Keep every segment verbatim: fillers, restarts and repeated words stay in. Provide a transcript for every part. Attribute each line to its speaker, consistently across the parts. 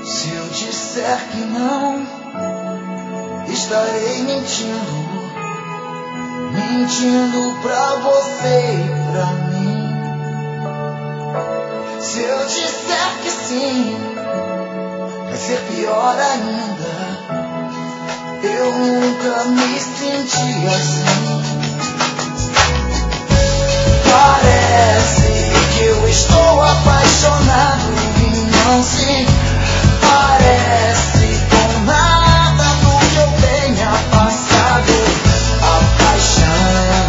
Speaker 1: Se eu disser que não, estarei mentindo, mentindo pra você e pra mim. Se eu disser que sim, vai ser pior ainda. Eu nunca me senti assim. Parece que eu estou apaixonado e não se parece com nada do que eu tenha passado. A paixão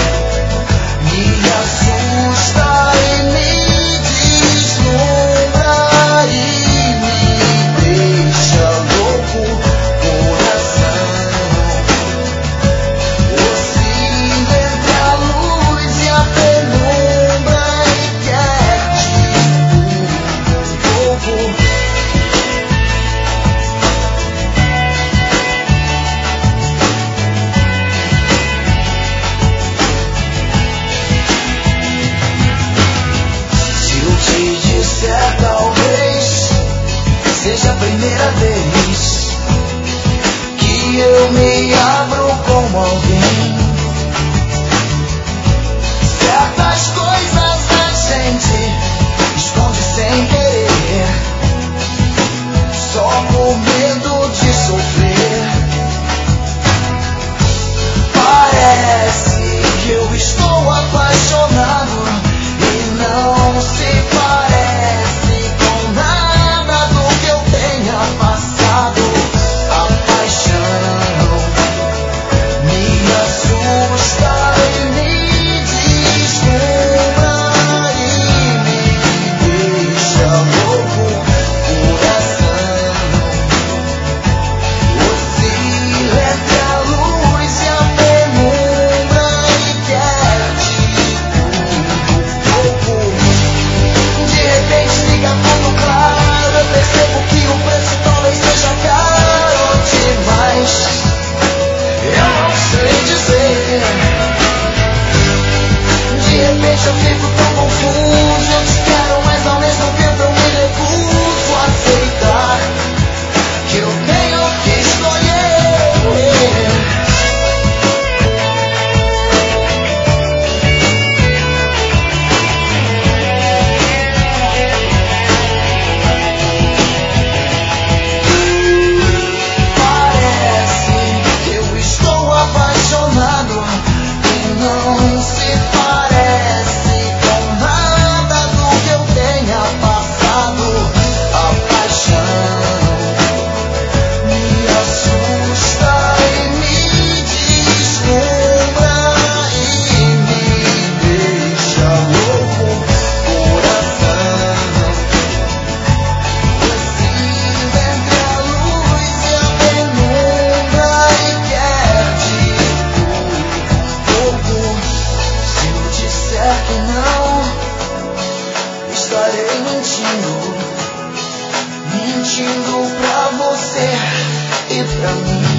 Speaker 1: me assusta e me deslumbra e me deixa louco. Coração oscila entre a luz e a penumbra e quer de tudo um pouco. Se eu te disser talvez seja a primeira vez que eu me abro com alguém, certas coisas a gente esconde sem querer, só por medo de sofrer. Parece que eu estou apaixonado e não se parece com nada do que eu tenha passado. A paixão me assusta e me deslumbra e me deixa louco. Coração oscila entre a luz e a penumbra e quer de tudo um pouco. De repente fica tudo claro, eu percebo que o preço talvez seja caro demais. Eu não sei dizer. De repente eu fico tão confuso. Eu te quero, mas ao mesmo tempo eu me recuso a aceitar que eu tenho que escolher. Parece que eu estou apaixonado e não se parece com nada do que eu tenha passado. A paixão me assusta e me deslumbra e me deixa louco. Coração oscila entre a luz e a penumbra e quer de tudo um pouco. Se eu disser que não, estarei mentindo, mentindo pra você e pra mim.